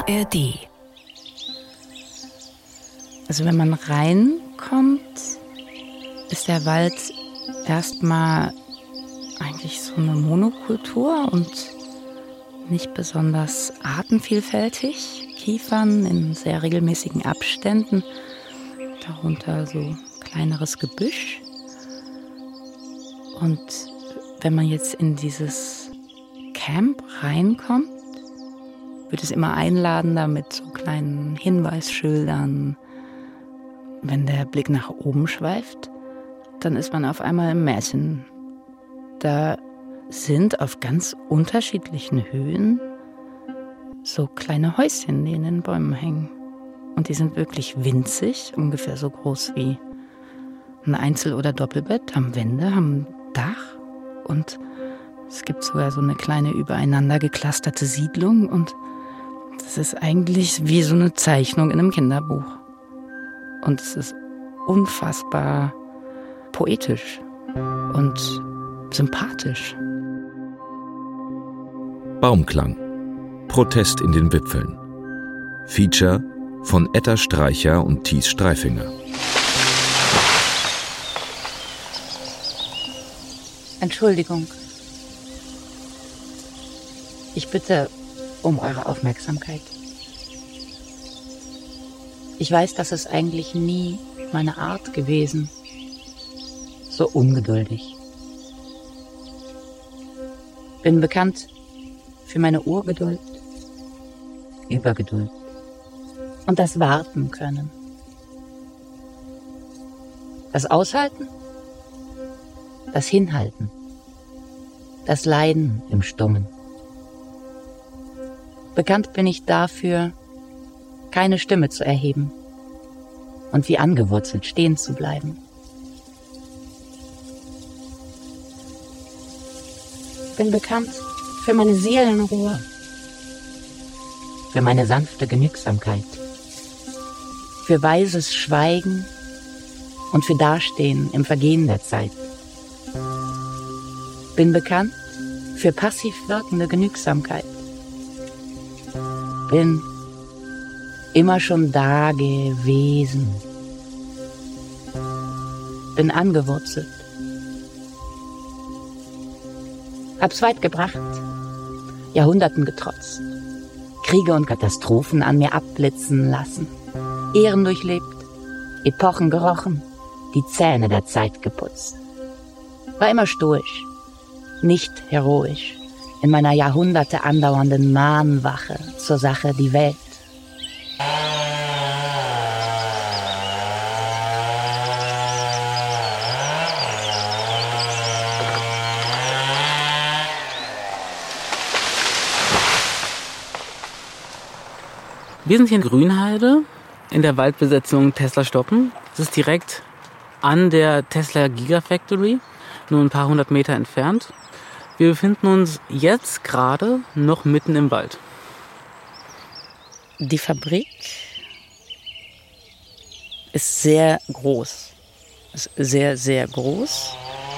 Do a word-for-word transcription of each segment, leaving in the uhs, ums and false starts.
A R D. Also wenn man reinkommt, ist der Wald erstmal eigentlich so eine Monokultur und nicht besonders artenvielfältig. Kiefern in sehr regelmäßigen Abständen, darunter so kleineres Gebüsch. Und wenn man jetzt in dieses Camp reinkommt, wird es immer einladender mit so kleinen Hinweisschildern. Wenn der Blick nach oben schweift, dann ist man auf einmal im Märchen. Da sind auf ganz unterschiedlichen Höhen so kleine Häuschen, die in den Bäumen hängen. Und die sind wirklich winzig, ungefähr so groß wie ein Einzel- oder Doppelbett, haben Wände, haben ein Dach und es gibt sogar so eine kleine übereinander geklusterte Siedlung und das ist eigentlich wie so eine Zeichnung in einem Kinderbuch. Und es ist unfassbar poetisch und sympathisch. Baumklang. Protest in den Wipfeln. Feature von Etta Streicher und Thies Streifinger. Entschuldigung. Ich bitte um eure Aufmerksamkeit. Ich weiß, das ist eigentlich nie meine Art gewesen. So ungeduldig. Bin bekannt für meine Urgeduld, Übergeduld und das Warten können. Das Aushalten, das Hinhalten, das Leiden im Stummen. Bekannt bin ich dafür, keine Stimme zu erheben und wie angewurzelt stehen zu bleiben. Bin bekannt für meine Seelenruhe, für meine sanfte Genügsamkeit, für weises Schweigen und für Dastehen im Vergehen der Zeit. Bin bekannt für passiv wirkende Genügsamkeit. Bin immer schon da gewesen. Bin angewurzelt. Hab's weit gebracht, Jahrhunderten getrotzt, Kriege und Katastrophen an mir abblitzen lassen, Ehren durchlebt, Epochen gerochen, die Zähne der Zeit geputzt. War immer stoisch, nicht heroisch, in meiner Jahrhunderte andauernden Mahnwache zur Sache die Welt. Wir sind hier in Grünheide, in der Waldbesetzung Tesla Stoppen. Das ist direkt an der Tesla Gigafactory, nur ein paar hundert Meter entfernt. Wir befinden uns jetzt gerade noch mitten im Wald. Die Fabrik ist sehr groß. Ist sehr, sehr groß.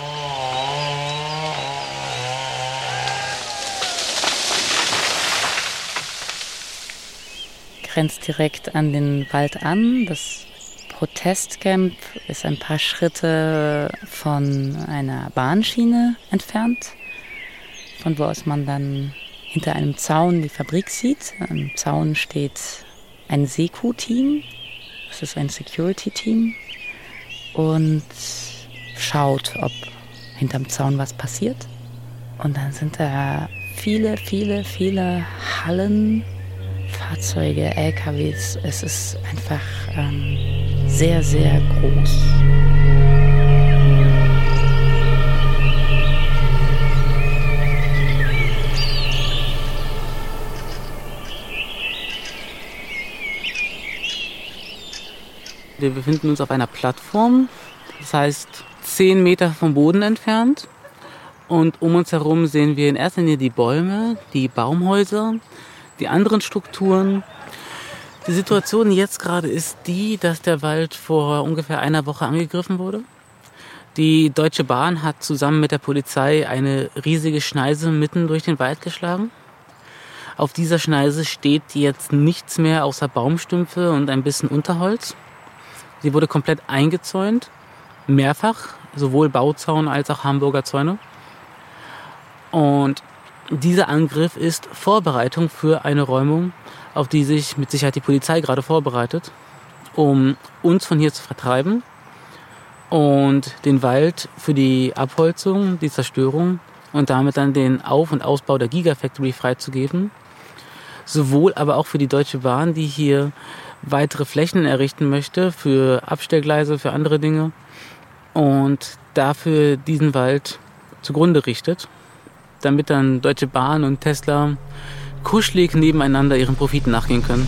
Grenzt direkt an den Wald an. Das Protestcamp ist ein paar Schritte von einer Bahnschiene entfernt, von wo aus man dann hinter einem Zaun die Fabrik sieht. Am Zaun steht ein Seku-Team, das ist ein Security-Team, und schaut, ob hinterm Zaun was passiert. Und dann sind da viele, viele, viele Hallen, Fahrzeuge, L K Ws. Es ist einfach ähm, sehr, sehr groß. Wir befinden uns auf einer Plattform, das heißt zehn Meter vom Boden entfernt. Und um uns herum sehen wir in erster Linie die Bäume, die Baumhäuser, die anderen Strukturen. Die Situation jetzt gerade ist die, dass der Wald vor ungefähr einer Woche angegriffen wurde. Die Deutsche Bahn hat zusammen mit der Polizei eine riesige Schneise mitten durch den Wald geschlagen. Auf dieser Schneise steht jetzt nichts mehr außer Baumstümpfe und ein bisschen Unterholz. Sie wurde komplett eingezäunt, mehrfach, sowohl Bauzaun als auch Hamburger Zäune. Und dieser Angriff ist Vorbereitung für eine Räumung, auf die sich mit Sicherheit die Polizei gerade vorbereitet, um uns von hier zu vertreiben und den Wald für die Abholzung, die Zerstörung und damit dann den Auf- und Ausbau der Gigafactory freizugeben. Sowohl aber auch für die Deutsche Bahn, die hier weitere Flächen errichten möchte für Abstellgleise, für andere Dinge und dafür diesen Wald zugrunde richtet, damit dann Deutsche Bahn und Tesla kuschelig nebeneinander ihren Profiten nachgehen können.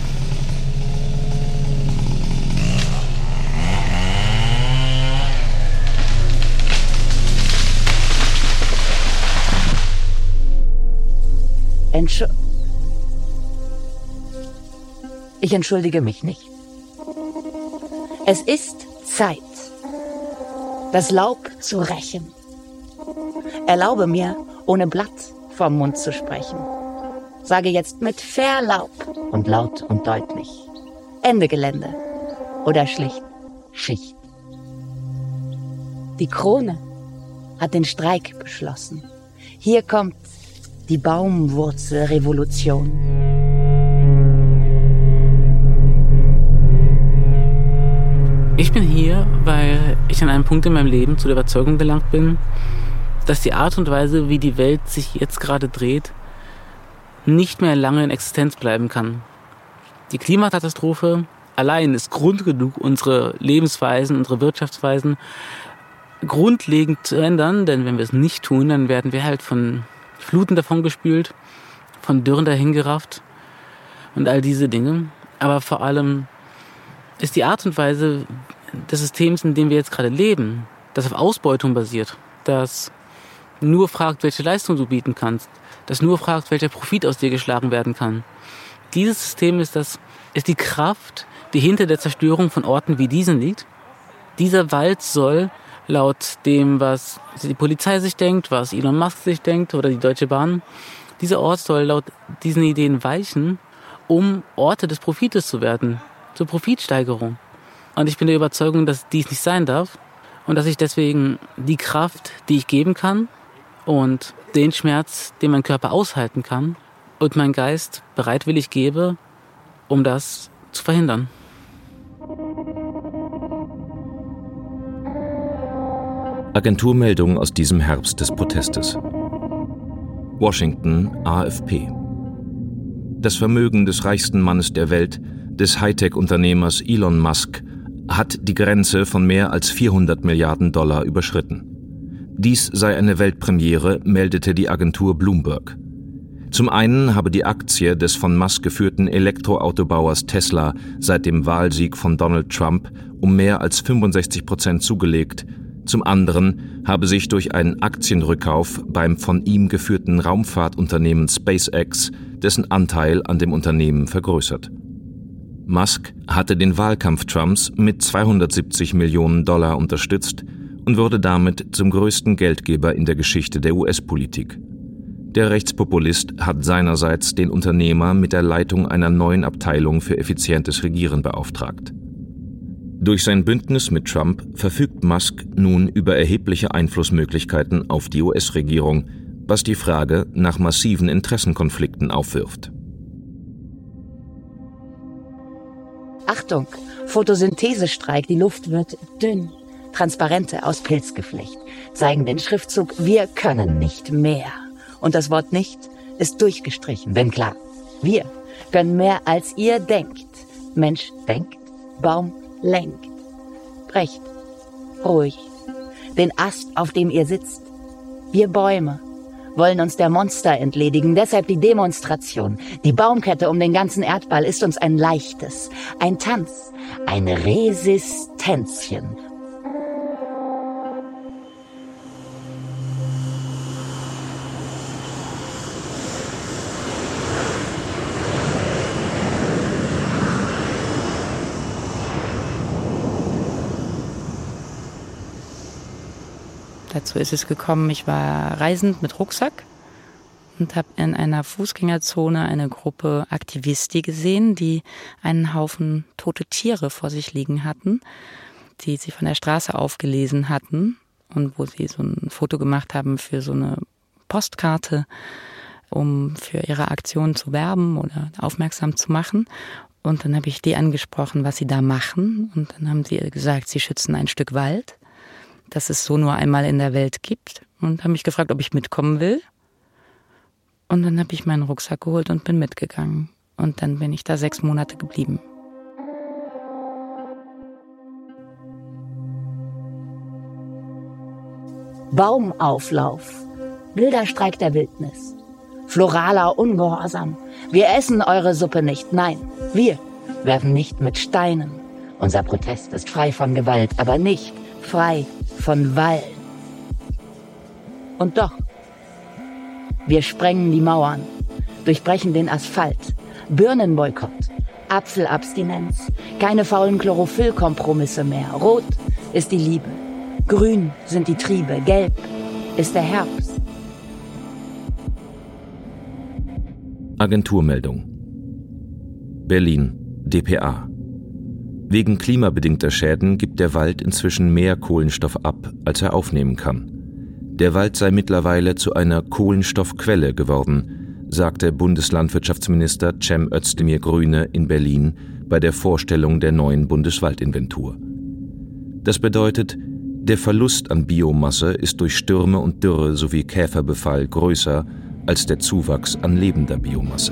Entsch- ich entschuldige mich nicht. Es ist Zeit, das Laub zu rächen. Erlaube mir, ohne Blatt vom Mund zu sprechen. Sage jetzt mit Verlaub und laut und deutlich. Ende Gelände oder schlicht Schicht. Die Krone hat den Streik beschlossen. Hier kommt die Baumwurzelrevolution. Ich bin hier, weil ich an einem Punkt in meinem Leben zu der Überzeugung gelangt bin, dass die Art und Weise, wie die Welt sich jetzt gerade dreht, nicht mehr lange in Existenz bleiben kann. Die Klimakatastrophe allein ist Grund genug, unsere Lebensweisen, unsere Wirtschaftsweisen grundlegend zu ändern, denn wenn wir es nicht tun, dann werden wir halt von Fluten davongespült, von Dürren dahingerafft und all diese Dinge. Aber vor allem ist die Art und Weise des Systems, in dem wir jetzt gerade leben, das auf Ausbeutung basiert, das nur fragt, welche Leistung du bieten kannst, das nur fragt, welcher Profit aus dir geschlagen werden kann. Dieses System ist, das, ist die Kraft, die hinter der Zerstörung von Orten wie diesen liegt. Dieser Wald soll laut dem, was die Polizei sich denkt, was Elon Musk sich denkt oder die Deutsche Bahn, dieser Ort soll laut diesen Ideen weichen, um Orte des Profites zu werden, zur Profitsteigerung. Und ich bin der Überzeugung, dass dies nicht sein darf und dass ich deswegen die Kraft, die ich geben kann und den Schmerz, den mein Körper aushalten kann und mein Geist bereitwillig gebe, um das zu verhindern. Agenturmeldung aus diesem Herbst des Protestes. Washington, A F P. Das Vermögen des reichsten Mannes der Welt, des Hightech-Unternehmers Elon Musk, hat die Grenze von mehr als vierhundert Milliarden Dollar überschritten. Dies sei eine Weltpremiere, meldete die Agentur Bloomberg. Zum einen habe die Aktie des von Musk geführten Elektroautobauers Tesla seit dem Wahlsieg von Donald Trump um mehr als fünfundsechzig Prozent zugelegt. Zum anderen habe sich durch einen Aktienrückkauf beim von ihm geführten Raumfahrtunternehmen SpaceX dessen Anteil an dem Unternehmen vergrößert. Musk hatte den Wahlkampf Trumps mit zweihundertsiebzig Millionen Dollar unterstützt und wurde damit zum größten Geldgeber in der Geschichte der U S-Politik. Der Rechtspopulist hat seinerseits den Unternehmer mit der Leitung einer neuen Abteilung für effizientes Regieren beauftragt. Durch sein Bündnis mit Trump verfügt Musk nun über erhebliche Einflussmöglichkeiten auf die U S-Regierung, was die Frage nach massiven Interessenkonflikten aufwirft. Achtung, Photosynthesestreik, die Luft wird dünn. Transparente aus Pilzgeflecht zeigen den Schriftzug "Wir können nicht mehr". Und das Wort "nicht" ist durchgestrichen, denn klar, wir können mehr als ihr denkt. Mensch denkt, Baum lenkt. Brecht, ruhig, den Ast, auf dem ihr sitzt. Wir Bäume wollen uns der Monster entledigen, deshalb die Demonstration. Die Baumkette um den ganzen Erdball ist uns ein leichtes, ein Tanz, ein Resistenzchen. Dazu ist es gekommen, ich war reisend mit Rucksack und habe in einer Fußgängerzone eine Gruppe Aktivisti gesehen, die einen Haufen tote Tiere vor sich liegen hatten, die sie von der Straße aufgelesen hatten und wo sie so ein Foto gemacht haben für so eine Postkarte, um für ihre Aktion zu werben oder aufmerksam zu machen. Und dann habe ich die angesprochen, was sie da machen. Und dann haben sie gesagt, sie schützen ein Stück Wald, das es so nur einmal in der Welt gibt. Und haben mich gefragt, ob ich mitkommen will. Und dann habe ich meinen Rucksack geholt und bin mitgegangen. Und dann bin ich da sechs Monate geblieben. Baumauflauf, wilder Streik der Wildnis, floraler Ungehorsam. Wir essen eure Suppe nicht, nein, wir werfen nicht mit Steinen. Unser Protest ist frei von Gewalt, aber nicht frei von Wallen. Und doch, wir sprengen die Mauern, durchbrechen den Asphalt, Birnenboykott, Apfelabstinenz, keine faulen Chlorophyllkompromisse mehr. Rot ist die Liebe, grün sind die Triebe, gelb ist der Herbst. Agenturmeldung. Berlin, D P A. Wegen klimabedingter Schäden gibt der Wald inzwischen mehr Kohlenstoff ab, als er aufnehmen kann. Der Wald sei mittlerweile zu einer Kohlenstoffquelle geworden, sagte Bundeslandwirtschaftsminister Cem Özdemir Grüne in Berlin bei der Vorstellung der neuen Bundeswaldinventur. Das bedeutet, der Verlust an Biomasse ist durch Stürme und Dürre sowie Käferbefall größer als der Zuwachs an lebender Biomasse.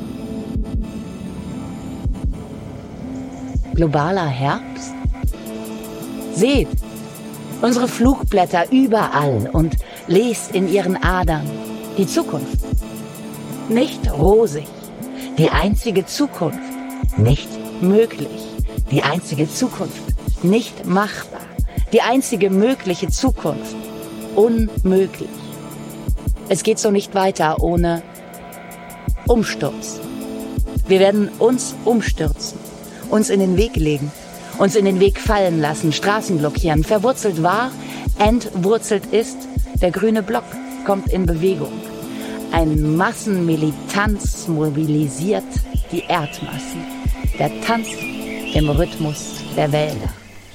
Globaler Herbst? Seht, unsere Flugblätter überall und lest in ihren Adern die Zukunft. Nicht rosig, die einzige Zukunft, nicht möglich, die einzige Zukunft, nicht machbar, die einzige mögliche Zukunft, unmöglich. Es geht so nicht weiter ohne Umsturz. Wir werden uns umstürzen, uns in den Weg legen, uns in den Weg fallen lassen, Straßen blockieren. Verwurzelt war, entwurzelt ist, der grüne Block kommt in Bewegung. Ein Massenmilitanz mobilisiert die Erdmassen. Der Tanz im Rhythmus der Wälder.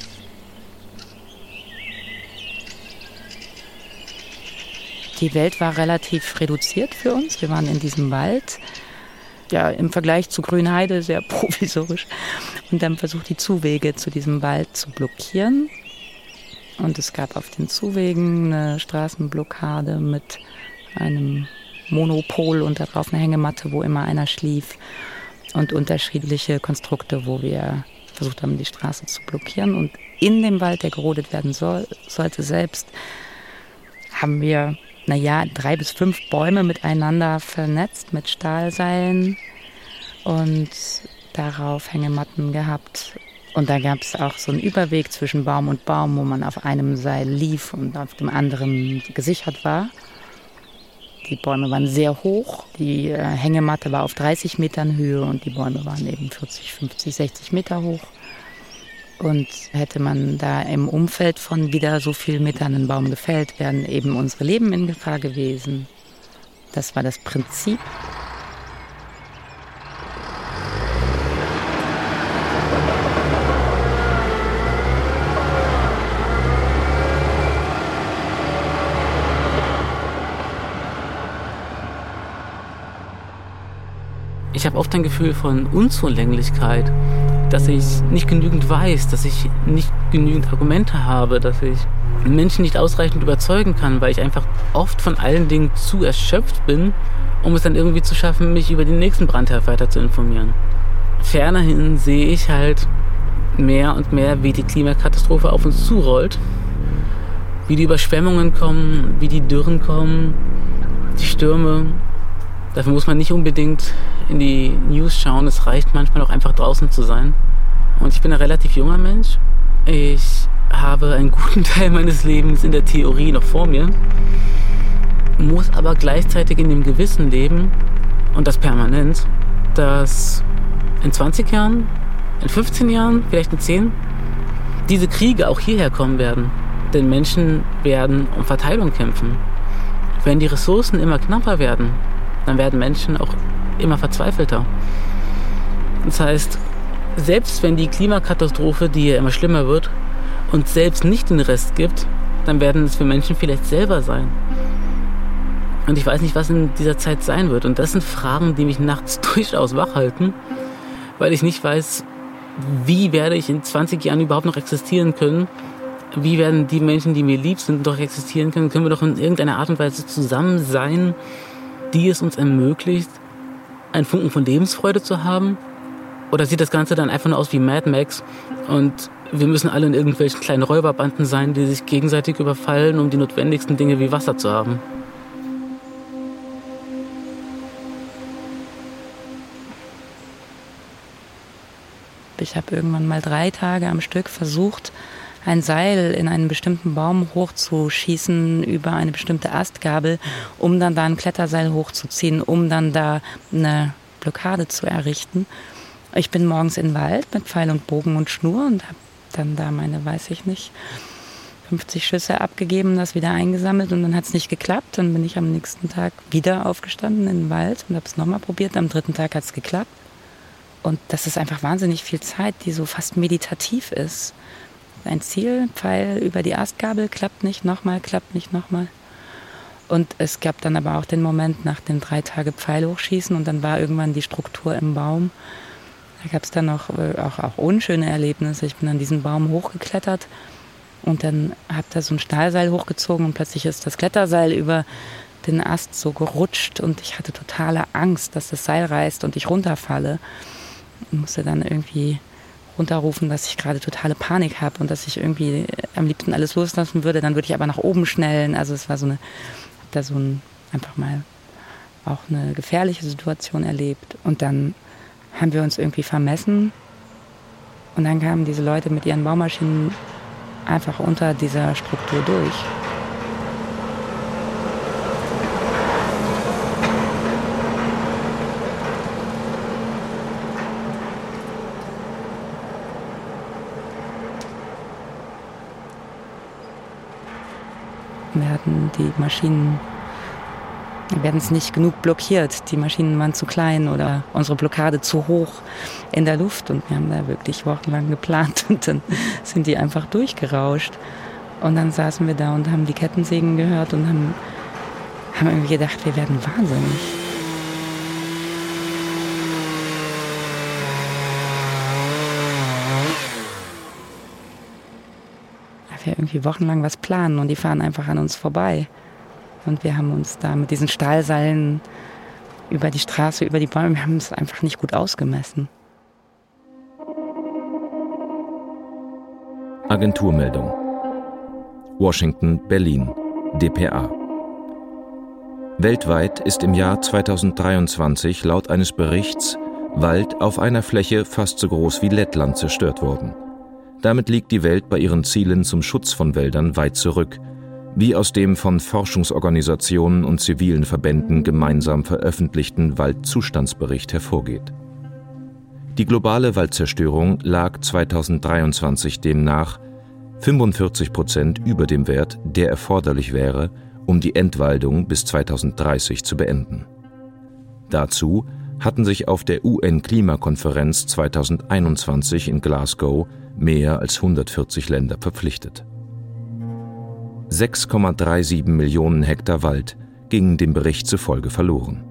Die Welt war relativ reduziert für uns. Wir waren in diesem Wald, ja im Vergleich zu Grünheide sehr provisorisch, und haben versucht, die Zuwege zu diesem Wald zu blockieren. Und es gab auf den Zuwegen eine Straßenblockade mit einem Monopol und darauf eine Hängematte, wo immer einer schlief, und unterschiedliche Konstrukte, wo wir versucht haben, die Straße zu blockieren. Und in dem Wald, der gerodet werden soll, sollte selbst, haben wir naja, drei bis fünf Bäume miteinander vernetzt mit Stahlseilen und darauf Hängematten gehabt. Und da gab es auch so einen Überweg zwischen Baum und Baum, wo man auf einem Seil lief und auf dem anderen gesichert war. Die Bäume waren sehr hoch, die äh, Hängematte war auf dreißig Metern Höhe und die Bäume waren eben vierzig, fünfzig, sechzig Meter hoch. Und hätte man da im Umfeld von wieder so vielen Metern einen Baum gefällt, wären eben unsere Leben in Gefahr gewesen. Das war das Prinzip. Ich habe oft ein Gefühl von Unzulänglichkeit, dass ich nicht genügend weiß, dass ich nicht genügend Argumente habe, dass ich Menschen nicht ausreichend überzeugen kann, weil ich einfach oft von allen Dingen zu erschöpft bin, um es dann irgendwie zu schaffen, mich über den nächsten Brandherd weiter zu informieren. Fernerhin sehe ich halt mehr und mehr, wie die Klimakatastrophe auf uns zurollt, wie die Überschwemmungen kommen, wie die Dürren kommen, die Stürme. Dafür muss man nicht unbedingt in die News schauen, es reicht manchmal auch einfach draußen zu sein. Und ich bin ein relativ junger Mensch. Ich habe einen guten Teil meines Lebens in der Theorie noch vor mir, muss aber gleichzeitig in dem Gewissen leben, und das permanent, dass in zwanzig Jahren, in fünfzehn Jahren, vielleicht in zehn, diese Kriege auch hierher kommen werden. Denn Menschen werden um Verteilung kämpfen. Wenn die Ressourcen immer knapper werden, dann werden Menschen auch immer verzweifelter. Das heißt, selbst wenn die Klimakatastrophe, die ja immer schlimmer wird, uns selbst nicht den Rest gibt, dann werden es für Menschen vielleicht selber sein. Und ich weiß nicht, was in dieser Zeit sein wird. Und das sind Fragen, die mich nachts durchaus wach halten, weil ich nicht weiß, wie werde ich in zwanzig Jahren überhaupt noch existieren können? Wie werden die Menschen, die mir lieb sind, doch existieren können? Können wir doch in irgendeiner Art und Weise zusammen sein, die es uns ermöglicht, einen Funken von Lebensfreude zu haben? Oder sieht das Ganze dann einfach nur aus wie Mad Max und wir müssen alle in irgendwelchen kleinen Räuberbanden sein, die sich gegenseitig überfallen, um die notwendigsten Dinge wie Wasser zu haben? Ich habe irgendwann mal drei Tage am Stück versucht, ein Seil in einen bestimmten Baum hochzuschießen über eine bestimmte Astgabel, um dann da ein Kletterseil hochzuziehen, um dann da eine Blockade zu errichten. Ich bin morgens in den Wald mit Pfeil und Bogen und Schnur und habe dann da meine, weiß ich nicht, fünfzig Schüsse abgegeben, das wieder eingesammelt und dann hat es nicht geklappt. Dann bin ich am nächsten Tag wieder aufgestanden in den Wald und habe es nochmal probiert. Am dritten Tag hat es geklappt. Und das ist einfach wahnsinnig viel Zeit, die so fast meditativ ist. Ein Ziel, Pfeil über die Astgabel, klappt nicht, nochmal, klappt nicht, nochmal. Und es gab dann aber auch den Moment nach dem drei Tage Pfeil hochschießen und dann war irgendwann die Struktur im Baum. Da gab es dann noch auch, auch unschöne Erlebnisse. Ich bin an diesen Baum hochgeklettert und dann habe da so ein Stahlseil hochgezogen und plötzlich ist das Kletterseil über den Ast so gerutscht und ich hatte totale Angst, dass das Seil reißt und ich runterfalle. Ich musste dann irgendwie runterrufen, dass ich gerade totale Panik habe und dass ich irgendwie am liebsten alles loslassen würde. Dann würde ich aber nach oben schnellen. Also es war so eine, hab da so ein, einfach mal auch eine gefährliche Situation erlebt. Und dann haben wir uns irgendwie vermessen. Und dann kamen diese Leute mit ihren Baumaschinen einfach unter dieser Struktur durch. Wir hatten die Maschinen, wir werden es nicht genug blockiert. Die Maschinen waren zu klein oder unsere Blockade zu hoch in der Luft. Und wir haben da wirklich wochenlang geplant und dann sind die einfach durchgerauscht. Und dann saßen wir da und haben die Kettensägen gehört und haben, haben irgendwie gedacht, wir werden wahnsinnig. Wir irgendwie wochenlang was planen und die fahren einfach an uns vorbei. Und wir haben uns da mit diesen Stahlseilen über die Straße, über die Bäume, wir haben es einfach nicht gut ausgemessen. Agenturmeldung. Washington, Berlin, D P A. Weltweit ist im Jahr zweitausenddreiundzwanzig laut eines Berichts Wald auf einer Fläche fast so groß wie Lettland zerstört worden. Damit liegt die Welt bei ihren Zielen zum Schutz von Wäldern weit zurück, wie aus dem von Forschungsorganisationen und zivilen Verbänden gemeinsam veröffentlichten Waldzustandsbericht hervorgeht. Die globale Waldzerstörung lag zweitausenddreiundzwanzig demnach fünfundvierzig Prozent über dem Wert, der erforderlich wäre, um die Entwaldung bis zweitausenddreißig zu beenden. Dazu hatten sich auf der U N-Klimakonferenz zweitausendeinundzwanzig in Glasgow mehr als hundertvierzig Länder verpflichtet. sechs Komma siebenunddreißig Millionen Hektar Wald gingen dem Bericht zufolge verloren.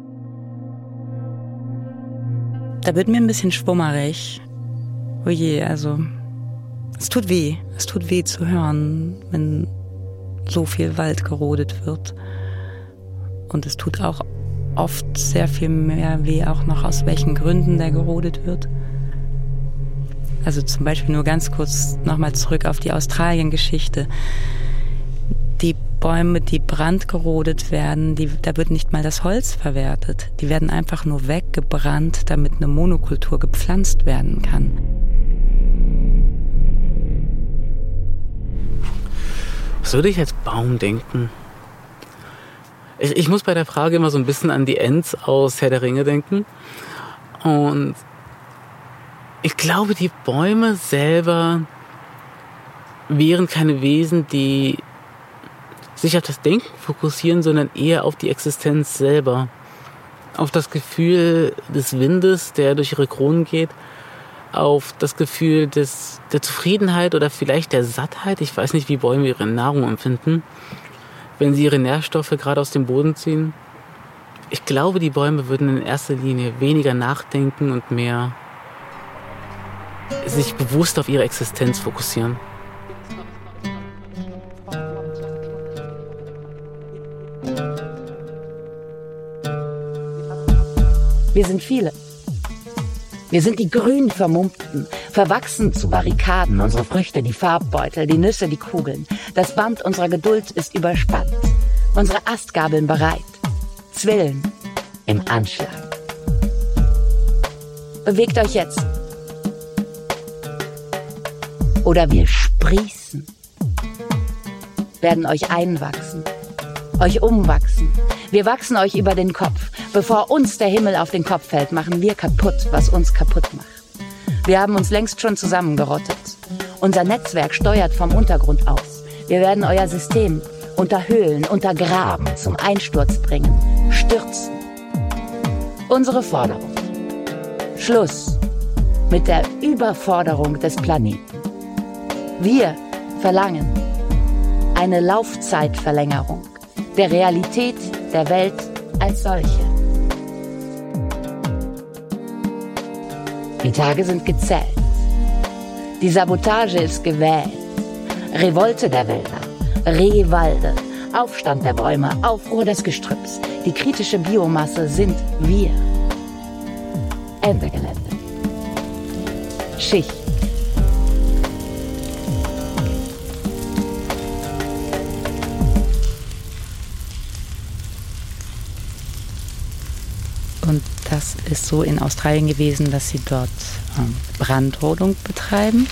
Da wird mir ein bisschen schwummerig. Oh je, also es tut weh. Es tut weh zu hören, wenn so viel Wald gerodet wird. Und es tut auch oft sehr viel mehr weh, auch noch aus welchen Gründen der gerodet wird. Also zum Beispiel nur ganz kurz nochmal zurück auf die Australien-Geschichte. Die Bäume, die brandgerodet werden, die, da wird nicht mal das Holz verwertet. Die werden einfach nur weggebrannt, damit eine Monokultur gepflanzt werden kann. Was würde ich als Baum denken? Ich, ich muss bei der Frage immer so ein bisschen an die Ents aus Herr der Ringe denken. Und ich glaube, die Bäume selber wären keine Wesen, die sich auf das Denken fokussieren, sondern eher auf die Existenz selber. auf das Gefühl des Windes, der durch ihre Kronen geht, auf das Gefühl des, der Zufriedenheit oder vielleicht der Sattheit. Ich weiß nicht, wie Bäume ihre Nahrung empfinden, wenn sie ihre Nährstoffe gerade aus dem Boden ziehen. Ich glaube, die Bäume würden in erster Linie weniger nachdenken und mehr sich bewusst auf ihre Existenz fokussieren. Wir sind viele. Wir sind die grün Vermummten, verwachsen zu Barrikaden, unsere Früchte, die Farbbeutel, die Nüsse, die Kugeln. Das Band unserer Geduld ist überspannt, unsere Astgabeln bereit, Zwillen im Anschlag. Bewegt euch jetzt. Oder wir sprießen, werden euch einwachsen, euch umwachsen. Wir wachsen euch über den Kopf. Bevor uns der Himmel auf den Kopf fällt, machen wir kaputt, was uns kaputt macht. Wir haben uns längst schon zusammengerottet. Unser Netzwerk steuert vom Untergrund aus. Wir werden euer System unterhöhlen, untergraben, zum Einsturz bringen, stürzen. Unsere Forderung: Schluss mit der Überforderung des Planeten. Wir verlangen eine Laufzeitverlängerung der Realität der Welt als solche. Die Tage sind gezählt. Die Sabotage ist gewählt. Revolte der Wälder, Rehwalde, Aufstand der Bäume, Aufruhr des Gestrüpps. Die kritische Biomasse sind wir. Ende Gelände. Schicht. Und das ist so in Australien gewesen, dass sie dort ähm, Brandrodung betreiben.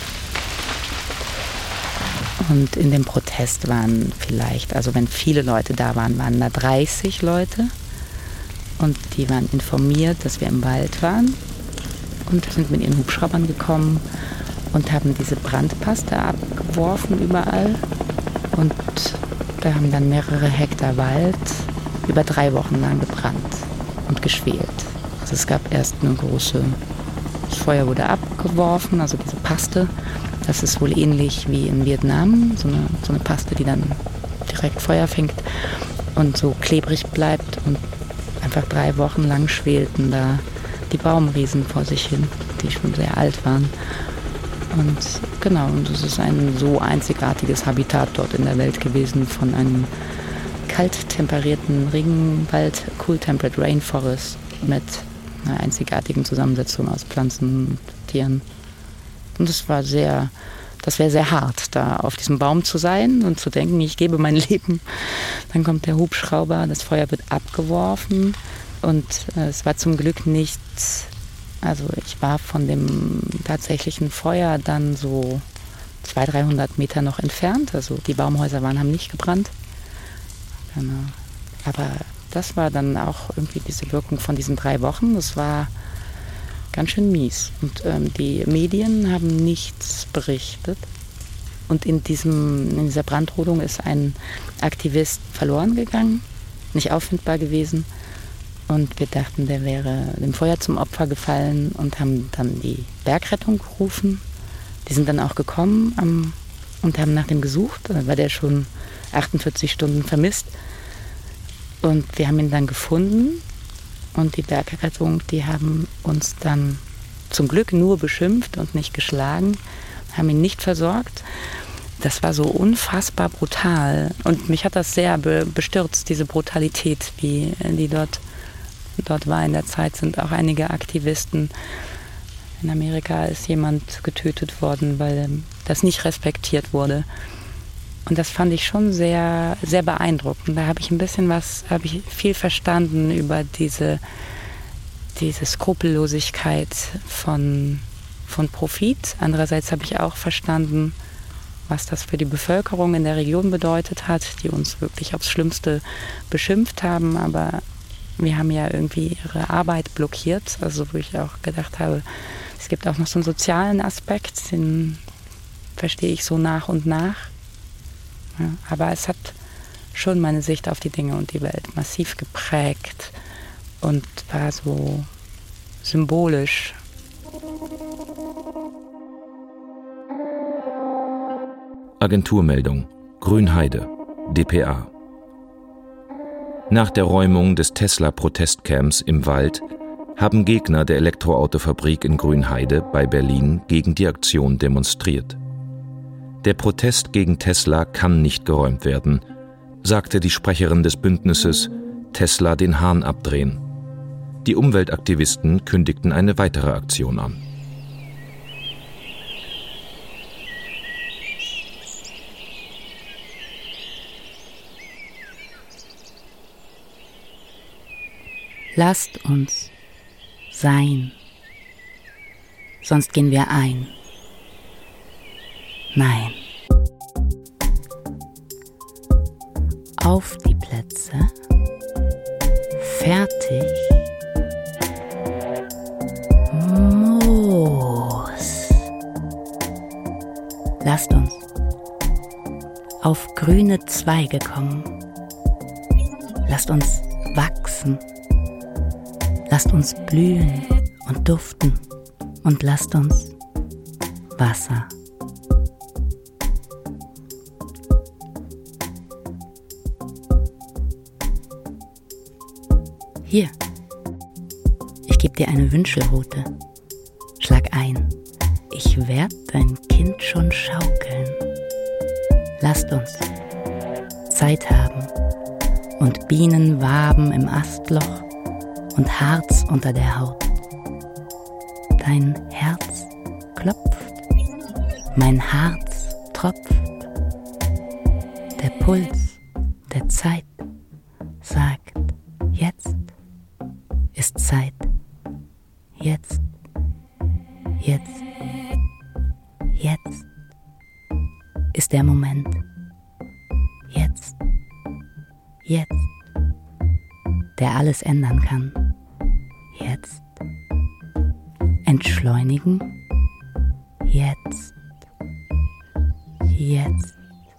Und in dem Protest waren vielleicht, also wenn viele Leute da waren, waren da dreißig Leute. Und die waren informiert, dass wir im Wald waren. Und sind mit ihren Hubschraubern gekommen und haben diese Brandpaste abgeworfen überall. Und da haben dann mehrere Hektar Wald über drei Wochen lang gebrannt und geschwelt. Also es gab erst eine große, das Feuer wurde abgeworfen, also diese Paste. Das ist wohl ähnlich wie in Vietnam, so eine, so eine Paste, die dann direkt Feuer fängt und so klebrig bleibt. Und einfach drei Wochen lang schwelten da die Baumriesen vor sich hin, die schon sehr alt waren. Und genau, und es ist ein so einzigartiges Habitat dort in der Welt gewesen von einem kalttemperierten Regenwald, Cool Temperate Rainforest mit einer einzigartigen Zusammensetzung aus Pflanzen und Tieren. Und es war sehr, das wäre sehr hart, da auf diesem Baum zu sein und zu denken, ich gebe mein Leben. Dann kommt der Hubschrauber, das Feuer wird abgeworfen und äh, es war zum Glück nicht, also ich war von dem tatsächlichen Feuer dann so zweihundert, dreihundert Meter noch entfernt. Also die Baumhäuser waren, haben nicht gebrannt. Genau. Aber das war dann auch irgendwie diese Wirkung von diesen drei Wochen. Das war ganz schön mies. Und ähm, die Medien haben nichts berichtet. Und in, diesem, in dieser Brandrodung ist ein Aktivist verloren gegangen, nicht auffindbar gewesen. Und wir dachten, der wäre dem Feuer zum Opfer gefallen und haben dann die Bergrettung gerufen. Die sind dann auch gekommen am, und haben nach dem gesucht. Da war der schon achtundvierzig Stunden vermisst. Und wir haben ihn dann gefunden. Und die Bergrettung, die haben uns dann zum Glück nur beschimpft und nicht geschlagen, haben ihn nicht versorgt. Das war so unfassbar brutal. Und mich hat das sehr be- bestürzt, diese Brutalität, wie die dort, dort war in der Zeit. Sind auch einige Aktivisten. In Amerika ist jemand getötet worden, weil das nicht respektiert wurde. Und das fand ich schon sehr, sehr beeindruckend. Da habe ich ein bisschen was, habe ich viel verstanden über diese, diese Skrupellosigkeit von, von Profit. Andererseits habe ich auch verstanden, was das für die Bevölkerung in der Region bedeutet hat, die uns wirklich aufs Schlimmste beschimpft haben. Aber wir haben ja irgendwie ihre Arbeit blockiert. Also wo ich auch gedacht habe, es gibt auch noch so einen sozialen Aspekt, den verstehe ich so nach und nach. Ja, aber es hat schon meine Sicht auf die Dinge und die Welt massiv geprägt. und war so symbolisch. Agenturmeldung Grünheide, D P A. Nach der Räumung des Tesla-Protestcamps im Wald haben Gegner der Elektroautofabrik in Grünheide bei Berlin gegen die Aktion demonstriert. Der Protest gegen Tesla kann nicht geräumt werden, sagte die Sprecherin des Bündnisses Tesla den Hahn abdrehen. Die Umweltaktivisten kündigten eine weitere Aktion an. Lasst uns sein, sonst gehen wir ein. Nein. Auf die Plätze, fertig, Moos. Lasst uns auf grüne Zweige kommen. Lasst uns wachsen. Lasst uns blühen und duften und lasst uns Wasser. Hier, ich gebe dir eine Wünschelrute. Schlag ein, ich werd dein Kind schon schaukeln. Lasst uns Zeit haben und Bienen waben im Astloch und Harz unter der Haut. Dein Herz klopft, mein Harz tropft. Der Puls der Zeit sagt, jetzt ist Zeit. Jetzt, jetzt, jetzt ist der Moment. Jetzt, jetzt, der alles ändern kann. Jetzt. Entschleunigen. Jetzt. Jetzt.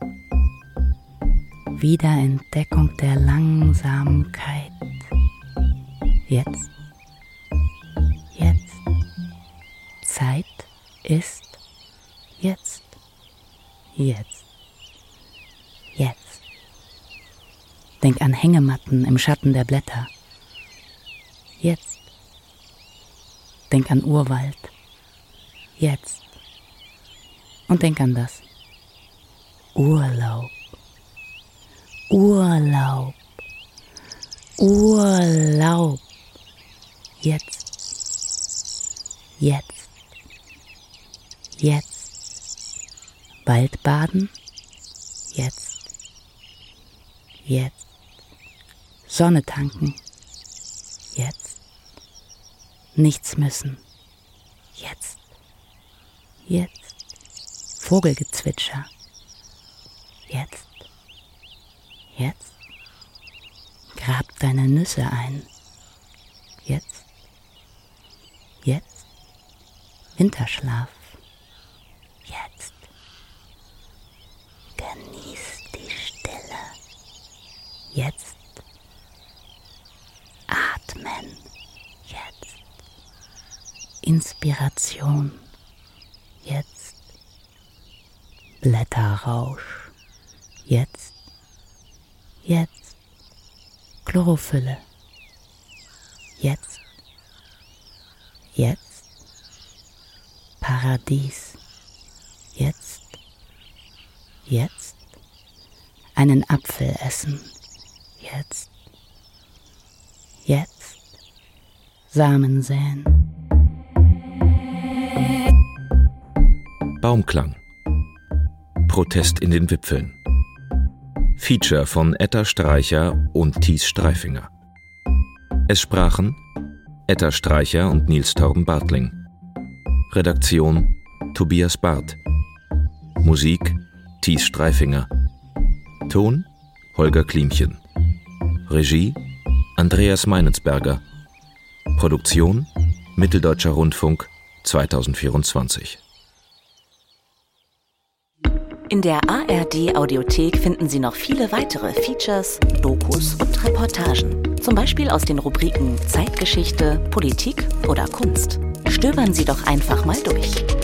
Wiederentdeckung der Langsamkeit. Jetzt. Jetzt. Zeit ist jetzt. Jetzt. Jetzt. Denk an Hängematten im Schatten der Blätter. Jetzt. Denk an Urwald. Jetzt. Und denk an das. Urlaub. Urlaub. Urlaub. Jetzt. Jetzt. Jetzt. Waldbaden. Jetzt. Jetzt. Sonne tanken. Jetzt. Nichts müssen. Jetzt. Jetzt. Vogelgezwitscher. Jetzt. Jetzt. Grab deine Nüsse ein. Jetzt. Jetzt. Winterschlaf. Jetzt. Genieß die Stille. Jetzt. Atmen. Jetzt. Inspiration. Jetzt. Blätterrausch. Jetzt. Jetzt. Chlorophylle. Jetzt. Jetzt. Paradies. Jetzt. Jetzt. Einen Apfel essen. Jetzt. Jetzt. Samen säen. Baumklang. Protest in den Wipfeln. Feature von Etta Streicher und Thies Streifinger. Es sprachen Etta Streicher und Nils Torben Bartling. Redaktion Tobias Barth. Musik Thies Streifinger. Ton Holger Klimchen. Regie Andreas Meinensberger. Produktion Mitteldeutscher Rundfunk zweitausendvierundzwanzig. In der A R D Audiothek finden Sie noch viele weitere Features, Dokus und Reportagen. Zum Beispiel aus den Rubriken Zeitgeschichte, Politik oder Kunst. Stöbern Sie doch einfach mal durch.